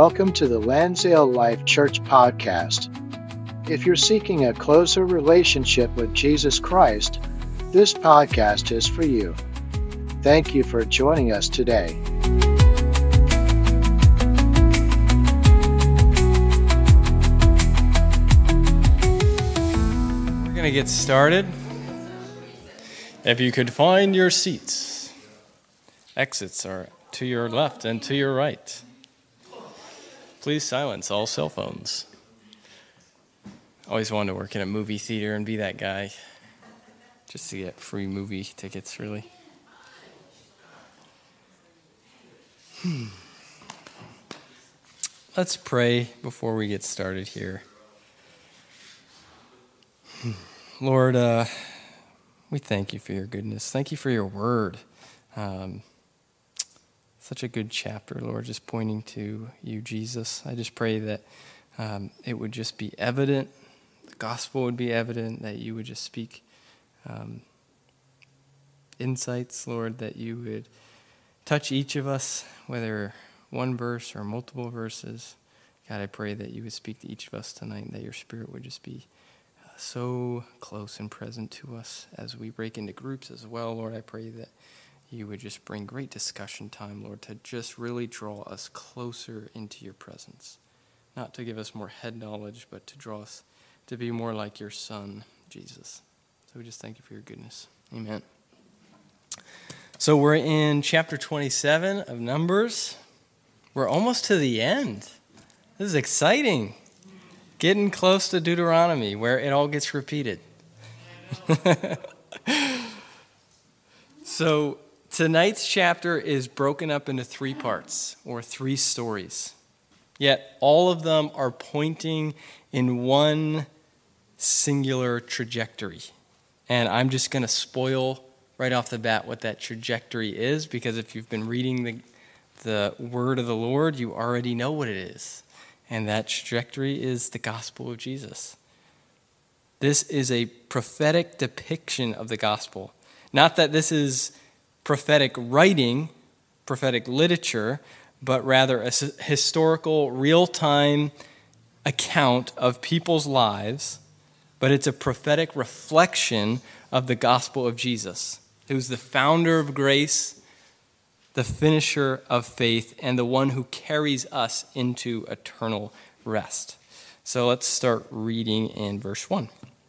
Welcome to the Lansdale Life Church podcast. If you're seeking a closer relationship with Jesus Christ, this podcast is for you. Thank you for joining us today. We're going to get started. If you could find your seats, exits are to your left and to your right. Please silence all cell phones. Always wanted to work in a movie theater and be that guy. Just to get free movie tickets, really. Let's pray before we get started here. Lord, we thank you for your goodness. Thank you for your word. Such a good chapter, Lord, just pointing to you, Jesus. I just pray that it would just be evident, the gospel would be evident, that you would just speak insights, Lord, that you would touch each of us, whether one verse or multiple verses. God, I pray that you would speak to each of us tonight, and that your spirit would just be so close and present to us as we break into groups as well. Lord, I pray that you would just bring great discussion time, Lord, to just really draw us closer into your presence. Not to give us more head knowledge, but to draw us to be more like your Son, Jesus. So we just thank you for your goodness. Amen. So we're in chapter 27 of Numbers. We're almost to the end. This is exciting. Getting close to Deuteronomy, where it all gets repeated. So tonight's chapter is broken up into three parts, or three stories. Yet all of them are pointing in one singular trajectory. And I'm just going to spoil right off the bat what that trajectory is, because if you've been reading the word of the Lord, you already know what it is. And that trajectory is the gospel of Jesus. This is a prophetic depiction of the gospel. Not that this is prophetic writing, prophetic literature, but rather a historical, real-time account of people's lives, but it's a prophetic reflection of the gospel of Jesus, who's the founder of grace, the finisher of faith, and the one who carries us into eternal rest. So let's start reading in verse 1.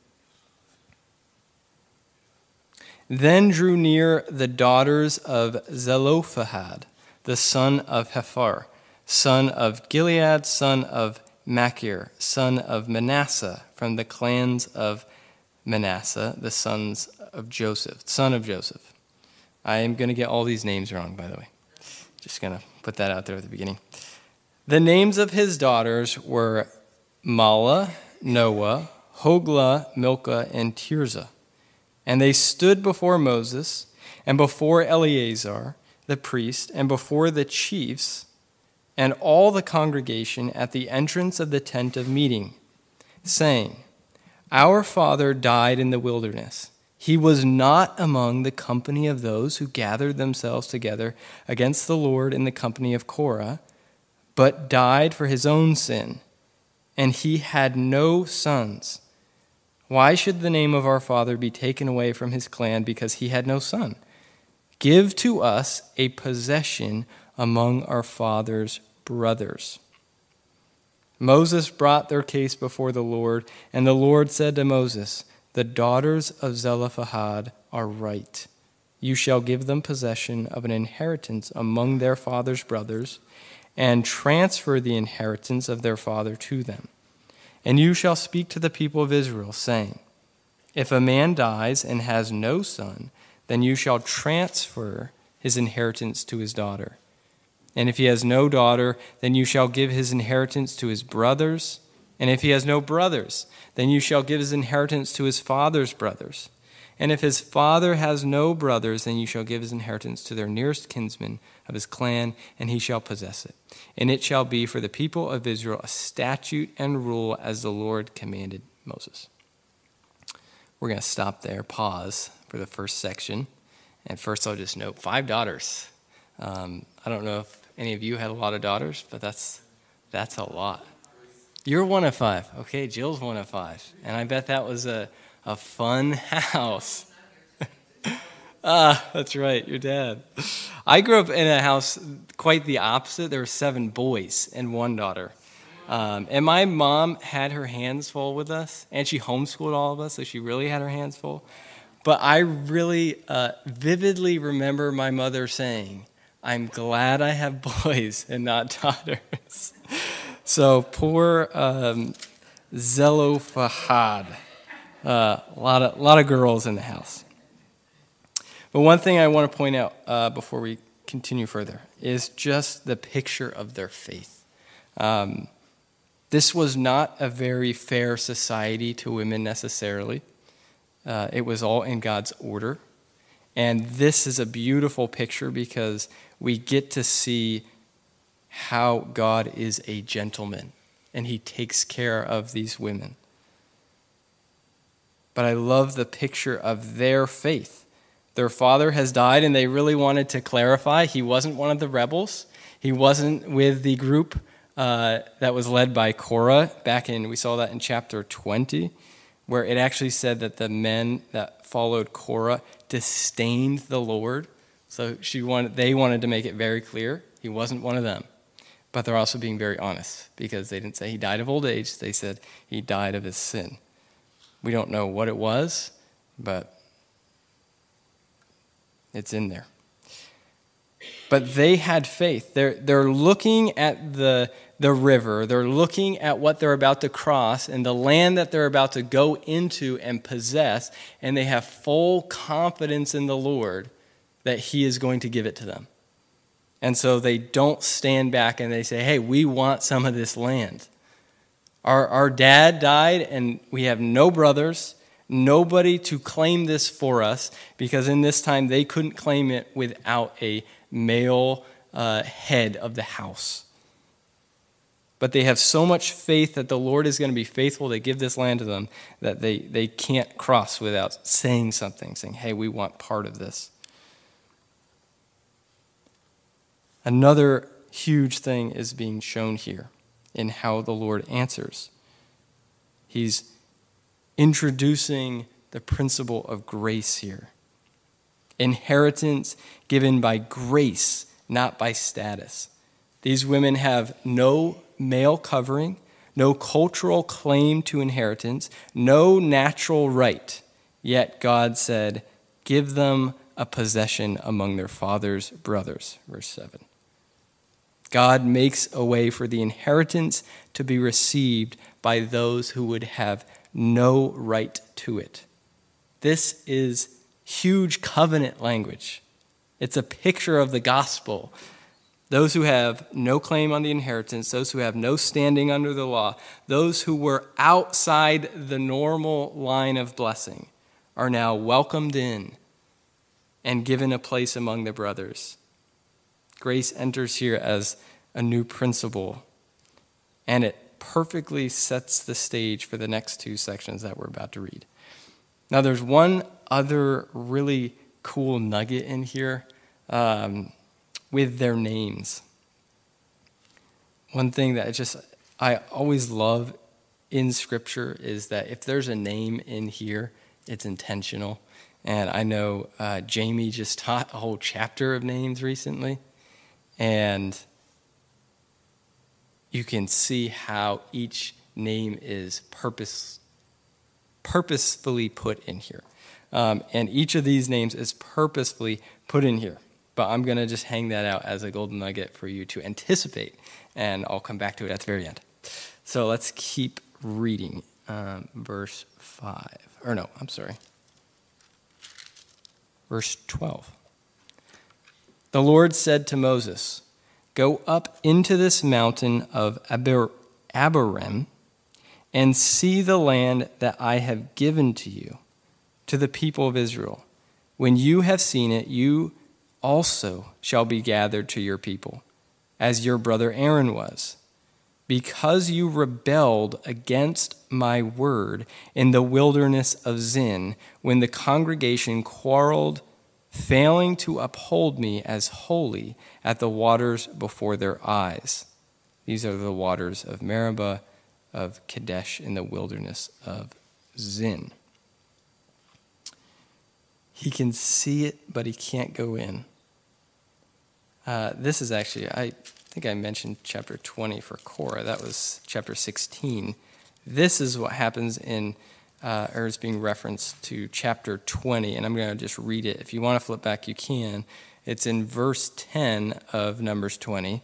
Then drew near the daughters of Zelophehad, the son of Hepher, son of Gilead, son of Machir, son of Manasseh, from the clans of Manasseh, the sons of Joseph, son of Joseph. I am going to get all these names wrong, by the way. Just going to put that out there at the beginning. The names of his daughters were Mahlah, Noah, Hoglah, Milcah, and Tirzah. And they stood before Moses, and before Eleazar, the priest, and before the chiefs, and all the congregation at the entrance of the tent of meeting, saying, Our father died in the wilderness. He was not among the company of those who gathered themselves together against the Lord in the company of Korah, but died for his own sin, and he had no sons. Why should the name of our father be taken away from his clan because he had no son? Give to us a possession among our father's brothers. Moses brought their case before the Lord, and the Lord said to Moses, The daughters of Zelophehad are right. You shall give them possession of an inheritance among their father's brothers, and transfer the inheritance of their father to them. And you shall speak to the people of Israel, saying, If a man dies and has no son, then you shall transfer his inheritance to his daughter. And if he has no daughter, then you shall give his inheritance to his brothers. And if he has no brothers, then you shall give his inheritance to his father's brothers. And if his father has no brothers, then you shall give his inheritance to their nearest kinsman of his clan, and he shall possess it. And it shall be for the people of Israel a statute and rule as the Lord commanded Moses. We're going to stop there, pause for the first section. And first I'll just note 5 daughters. I don't know if any of you had a lot of daughters, but that's That's a lot. You're one of 5. Okay, Jill's one of 5. And I bet that was a fun house. That's right, your dad. I grew up in a house quite the opposite. There were 7 boys and 1 daughter. And my mom had her hands full with us, and she homeschooled all of us, so she really had her hands full. But I really vividly remember my mother saying, "I'm glad I have boys and not daughters." So poor Zelophehad. A lot of girls in the house. But one thing I want to point out before we continue further is just the picture of their faith. This was not a very fair society to women necessarily. It was all in God's order. And this is a beautiful picture because we get to see how God is a gentleman and he takes care of these women. But I love the picture of their faith. Their father has died, and they really wanted to clarify. He wasn't one of the rebels. He wasn't with the group that was led by Korah. We saw that in chapter 20, where it actually said that the men that followed Korah disdained the Lord. So they wanted to make it very clear he wasn't one of them. But they're also being very honest, because they didn't say he died of old age. They said he died of his sin. We don't know what it was, but it's in there. But they had faith. They're looking at the river. They're looking at what they're about to cross and the land that they're about to go into and possess, and they have full confidence in the Lord that he is going to give it to them. And so they don't stand back and they say, "Hey, we want some of this land." Our dad died, and we have no brothers, nobody to claim this for us, because in this time they couldn't claim it without a male head of the house. But they have so much faith that the Lord is going to be faithful to give this land to them that they can't cross without saying something, saying, "Hey, we want part of this." Another huge thing is being shown here in how the Lord answers. He's introducing the principle of grace here. Inheritance given by grace, not by status. These women have no male covering, no cultural claim to inheritance, no natural right. Yet God said, "Give them a possession among their father's brothers." Verse 7. God makes a way for the inheritance to be received by those who would have no right to it. This is huge covenant language. It's a picture of the gospel. Those who have no claim on the inheritance, those who have no standing under the law, those who were outside the normal line of blessing are now welcomed in and given a place among the brothers. Grace enters here as a new principle, and it perfectly sets the stage for the next 2 sections that we're about to read. Now, there's one other really cool nugget in here with their names. One thing that I always love in Scripture is that if there's a name in here, it's intentional. And I know Jamie just taught a whole chapter of names recently. And you can see how each name is purposefully put in here. And each of these names is purposefully put in here. But I'm going to just hang that out as a golden nugget for you to anticipate. And I'll come back to it at the very end. So let's keep reading. Verse 5. Verse 12. The Lord said to Moses, "Go up into this mountain of Abarim and see the land that I have given to you, to the people of Israel. When you have seen it, you also shall be gathered to your people, as your brother Aaron was. Because you rebelled against my word in the wilderness of Zin, when the congregation quarreled, failing to uphold me as holy at the waters before their eyes. These are the waters of Meribah, of Kadesh in the wilderness of Zin. He can see it, but he can't go in. This is actually, I think I mentioned chapter 20 for Korah. That was chapter 16. This is what happens or is being referenced to chapter 20, and I'm going to just read it. If you want to flip back, you can. It's in verse 10 of Numbers 20.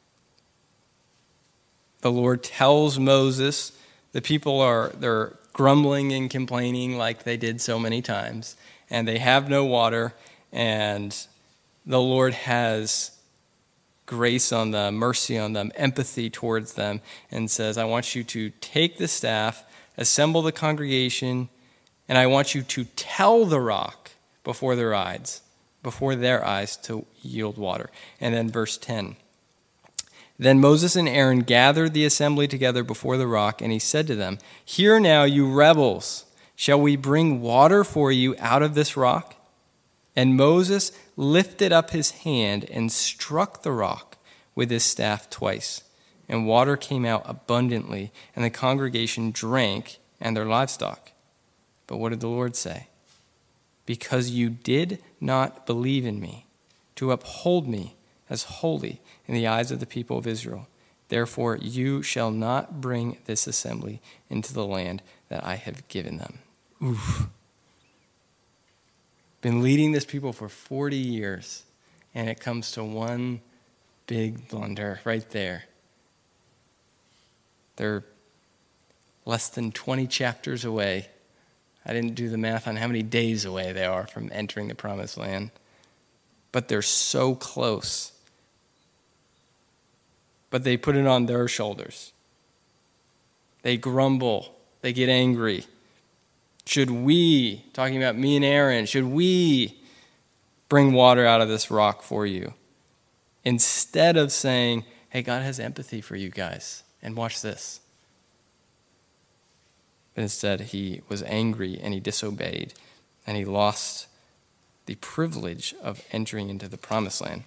The Lord tells Moses, the people they're grumbling and complaining like they did so many times, and they have no water, and the Lord has grace on them, mercy on them, empathy towards them, and says, I want you to take the staff, assemble the congregation, and I want you to tell the rock before their eyes to yield water. And then verse 10. Then Moses and Aaron gathered the assembly together before the rock, and he said to them, Hear now, you rebels, shall we bring water for you out of this rock? And Moses lifted up his hand and struck the rock with his staff twice, and water came out abundantly, and the congregation drank and their livestock. But what did the Lord say? Because you did not believe in me, to uphold me as holy in the eyes of the people of Israel, therefore you shall not bring this assembly into the land that I have given them. Oof. Been leading this people for 40 years, and it comes to one big blunder right there. They're less than 20 chapters away. I didn't do the math on how many days away they are from entering the promised land, but they're so close. But they put it on their shoulders. They grumble. They get angry. Should we, talking about me and Aaron, should we bring water out of this rock for you? Instead of saying, hey, God has empathy for you guys, and watch this. But instead, he was angry and he disobeyed, and he lost the privilege of entering into the promised land.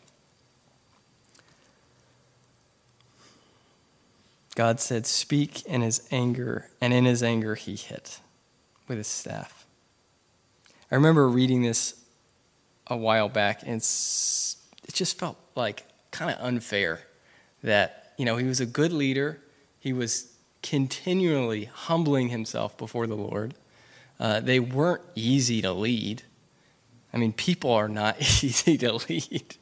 God said, speak in his anger, and in his anger he hit with his staff. I remember reading this a while back, and it just felt like kind of unfair that, he was a good leader. He was continually humbling himself before the Lord. They weren't easy to lead. I mean, people are not easy to lead.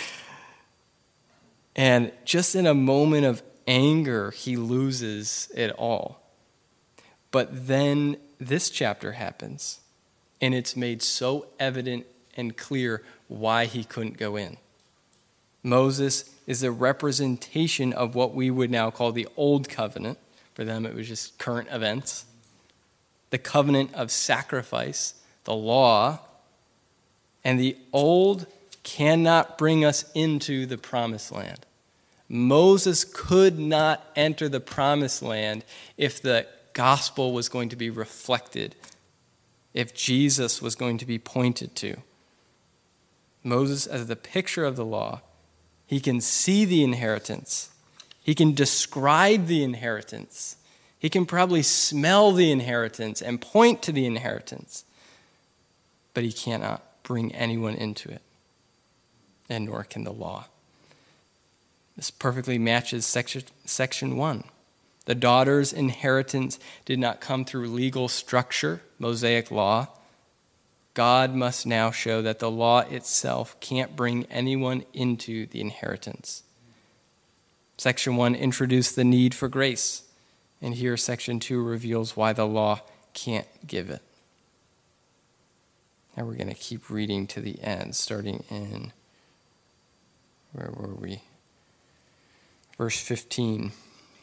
And just in a moment of anger, he loses it all. But then this chapter happens, and it's made so evident and clear why he couldn't go in. Moses is a representation of what we would now call the Old Covenant. For them, it was just current events. The covenant of sacrifice, the law, and the old cannot bring us into the promised land. Moses could not enter the promised land if the gospel was going to be reflected, if Jesus was going to be pointed to. Moses, as the picture of the law, he can see the inheritance. He can describe the inheritance. He can probably smell the inheritance and point to the inheritance. But he cannot bring anyone into it, and nor can the law. This perfectly matches section 1. The daughter's inheritance did not come through legal structure, Mosaic law. God must now show that the law itself can't bring anyone into the inheritance. Section 1 introduced the need for grace, and here section 2 reveals why the law can't give it. Now we're going to keep reading to the end, starting in, where were we? Verse 15.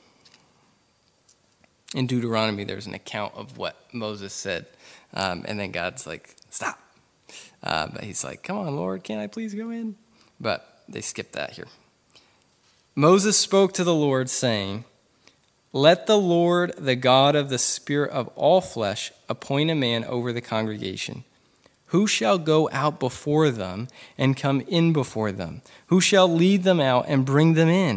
In Deuteronomy, there's an account of what Moses said, and then God's like, stop. But he's like, come on, Lord, can't I please go in? But they skipped that here. Moses spoke to the Lord, saying, let the Lord, the God of the Spirit of all flesh, appoint a man over the congregation. Who shall go out before them and come in before them? Who shall lead them out and bring them in?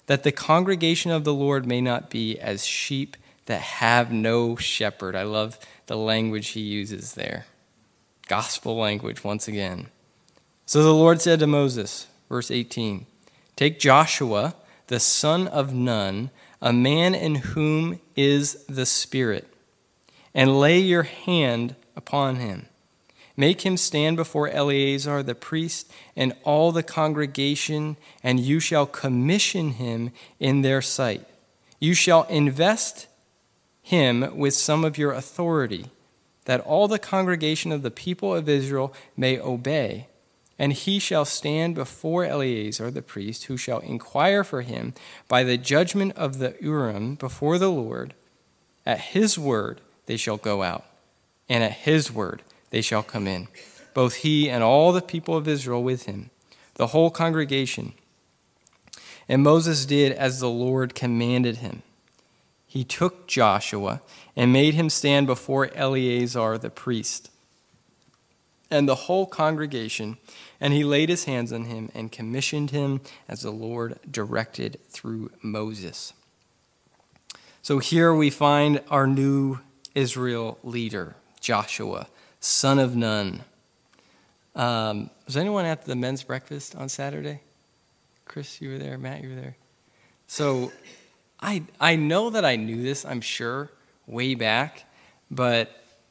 that the congregation of the Lord may not be as sheep that have no shepherd. I love the language he uses there. Gospel language once again. So the Lord said to Moses, verse 18, take Joshua, the son of Nun, a man in whom is the Spirit, and lay your hand upon him. Make him stand before Eleazar the priest and all the congregation, and you shall commission him in their sight. You shall invest him with some of your authority, that all the congregation of the people of Israel may obey. And he shall stand before Eleazar the priest, who shall inquire for him by the judgment of the Urim before the Lord. At his word they shall go out, and at his word they shall come in, both he and all the people of Israel with him, the whole congregation. And Moses did as the Lord commanded him. He took Joshua and made him stand before Eleazar the priest and the whole congregation, and he laid his hands on him and commissioned him as the Lord directed through Moses. So here we find our new Israel leader, Joshua, son of Nun. Was anyone at the men's breakfast on Saturday? Chris, you were there. Matt, you were there. So I know that I knew this, I'm sure, way back, but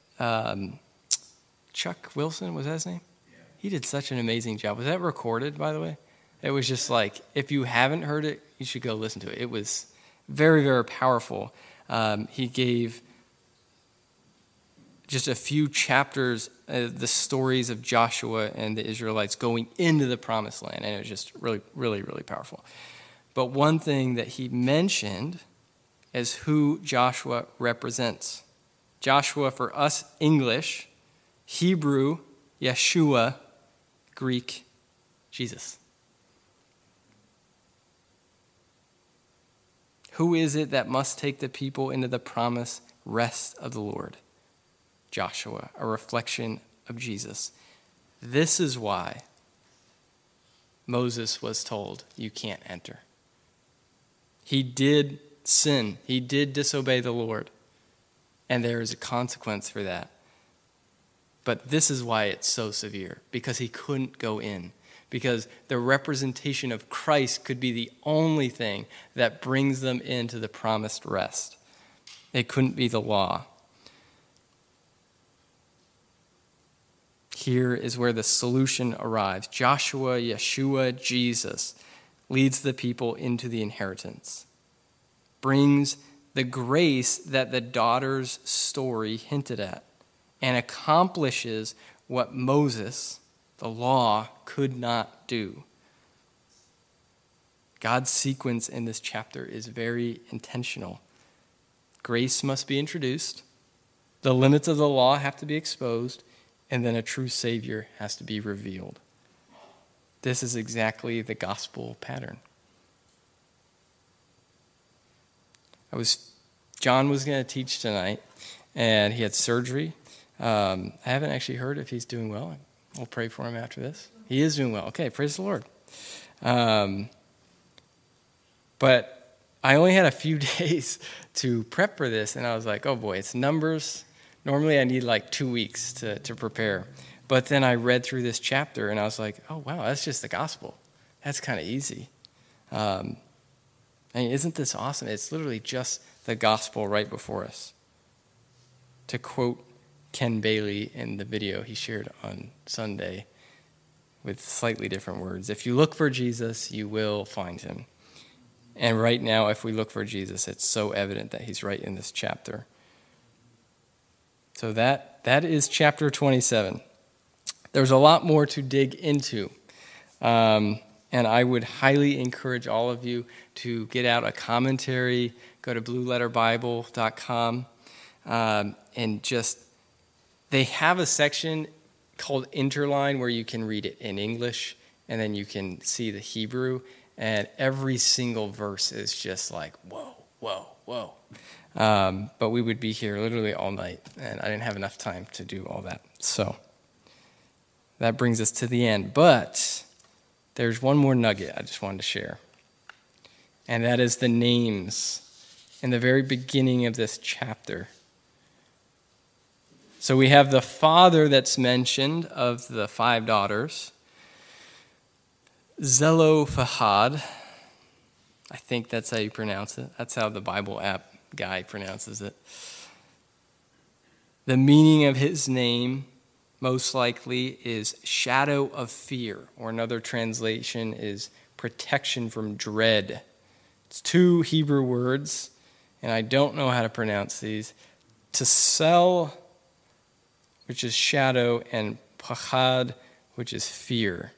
Chuck Wilson, was that his name? Yeah. He did such an amazing job. Was that recorded, by the way? It was just like, if you haven't heard it, you should go listen to it. It was very, very powerful. He gave just a few chapters, the stories of Joshua and the Israelites going into the promised land, and it was just really, really, really powerful. But one thing that he mentioned is who Joshua represents. Joshua for us, English, Hebrew, Yeshua, Greek, Jesus. Who is it that must take the people into the promised rest of the Lord? Joshua, a reflection of Jesus. This is why Moses was told, you can't enter. He did sin. He did disobey the Lord. And there is a consequence for that. But this is why it's so severe, because he couldn't go in. Because the representation of Christ could be the only thing that brings them into the promised rest. It couldn't be the law. Here is where the solution arrives. Joshua, Yeshua, Jesus leads the people into the inheritance, brings the grace that the daughter's story hinted at, and accomplishes what Moses, the law, could not do. God's sequence in this chapter is very intentional. Grace must be introduced, the limits of the law have to be exposed, and then a true Savior has to be revealed. This is exactly the gospel pattern. John was going to teach tonight, and he had surgery. I haven't actually heard if he's doing well. We'll pray for him after this. He is doing well. Okay, praise the Lord. But I only had a few days to prep for this, and I was like, oh boy, it's Numbers. Normally I need like 2 weeks to prepare. But then I read through this chapter, and I was like, oh wow, that's just the gospel. That's kind of easy. Isn't this awesome? It's literally just the gospel right before us. To quote Ken Bailey in the video he shared on Sunday with slightly different words, if you look for Jesus, you will find him. And right now, if we look for Jesus, it's so evident that he's right in this chapter. So that is chapter 27. There's a lot more to dig into. And I would highly encourage all of you to get out a commentary, go to blueletterbible.com, and they have a section called Interline where you can read it in English, and then you can see the Hebrew, and every single verse is just like, whoa, whoa, whoa. But we would be here literally all night, and I didn't have enough time to do all that. So that brings us to the end. But there's one more nugget I just wanted to share. and that is the names in the very beginning of this chapter. So we have the father that's mentioned of the 5 daughters, Zelophehad. I think that's how you pronounce it. That's how the Bible app guy pronounces it. The meaning of his name most likely is shadow of fear, or another translation is protection from dread. It's 2 Hebrew words, and I don't know how to pronounce these. Tsel, which is shadow, and pachad, which is fear.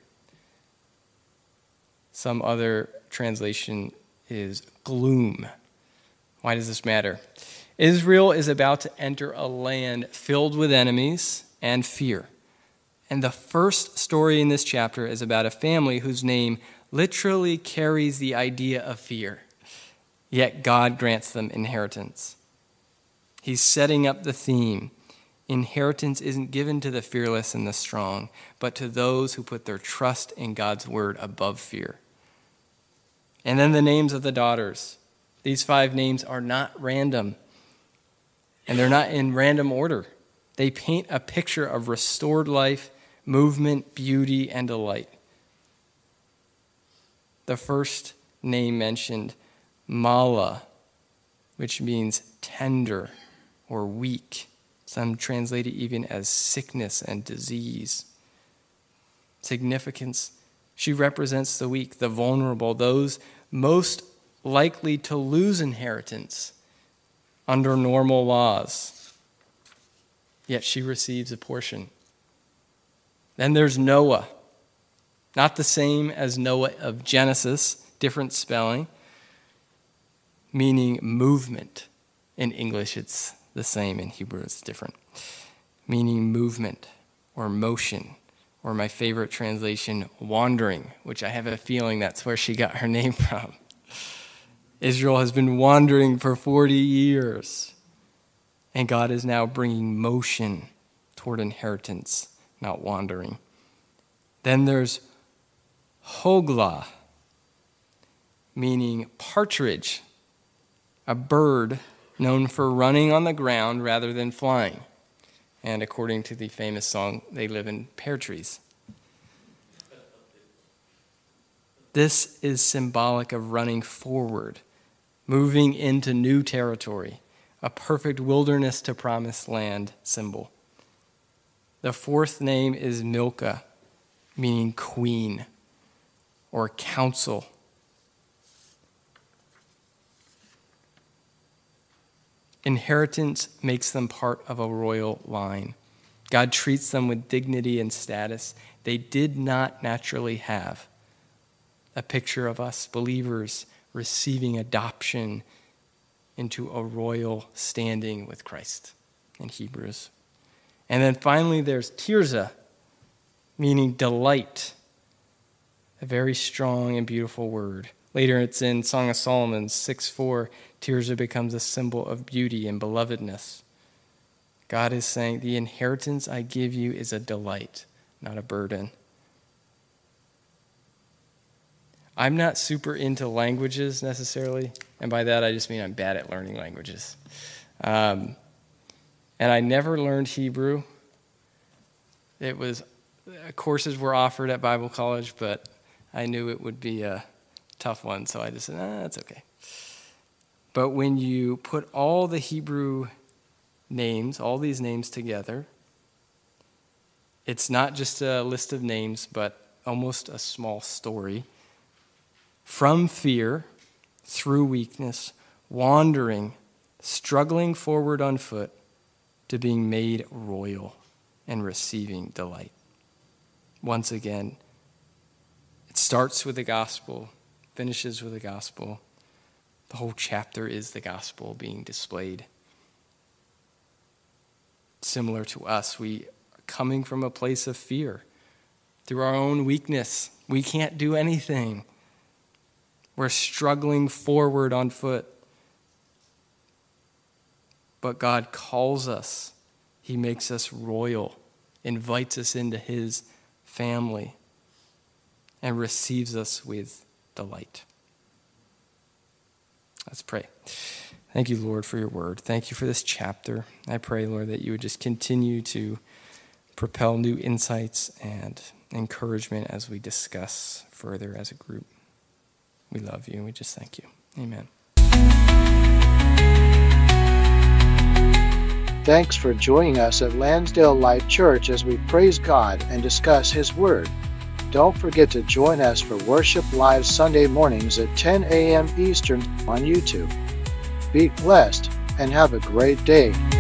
Some other translation is gloom. Why does this matter? Israel is about to enter a land filled with enemies and fear. And the first story in this chapter is about a family whose name literally carries the idea of fear. Yet God grants them inheritance. He's setting up the theme. Inheritance isn't given to the fearless and the strong, but to those who put their trust in God's word above fear. And then the names of the daughters. These 5 names are not random, and they're not in random order. They paint a picture of restored life, movement, beauty, and delight. The first name mentioned, Mala, which means tender or weak. Some translate it even as sickness and disease. Significance, she represents the weak, the vulnerable, those most likely to lose inheritance under normal laws. Yet she receives a portion. Then there's Noah. Not the same as Noah of Genesis, different spelling, meaning movement. In English, it's the same. In Hebrew, it's different. Meaning movement or motion, or my favorite translation, wandering, which I have a feeling that's where she got her name from. Israel has been wandering for 40 years, and God is now bringing motion toward inheritance, not wandering. Then there's Hoglah, meaning partridge, a bird known for running on the ground rather than flying. And according to the famous song, they live in pear trees. This is symbolic of running forward, moving into new territory, a perfect wilderness to promised land symbol. The 4th name is Milcah, meaning queen or council. Inheritance makes them part of a royal line. God treats them with dignity and status they did not naturally have. A picture of us believers receiving adoption into a royal standing with Christ in Hebrews. And then finally there's Tirzah, meaning delight, a very strong and beautiful word. Later it's in Song of Solomon 6:4, Tirzah becomes a symbol of beauty and belovedness. God is saying, the inheritance I give you is a delight, not a burden. I'm not super into languages necessarily, and by that I just mean I'm bad at learning languages. And I never learned Hebrew. Courses were offered at Bible college, but I knew it would be a tough one, so I just said, that's okay. But when you put all the Hebrew names, all these names together, it's not just a list of names, but almost a small story. From fear, through weakness, wandering, struggling forward on foot, to being made royal and receiving delight. Once again, it starts with the gospel, finishes with the gospel. The whole chapter is the gospel being displayed. Similar to us, we are coming from a place of fear. Through our own weakness, we can't do anything. We're struggling forward on foot. But God calls us. He makes us royal, invites us into his family, and receives us with delight. Let's pray. Thank you, Lord, for your word. Thank you for this chapter. I pray, Lord, that you would just continue to propel new insights and encouragement as we discuss further as a group. We love you and we just thank you. Amen. Thanks for joining us at Lansdale Life Church as we praise God and discuss His Word. Don't forget to join us for Worship Live Sunday mornings at 10 a.m. Eastern on YouTube. Be blessed and have a great day.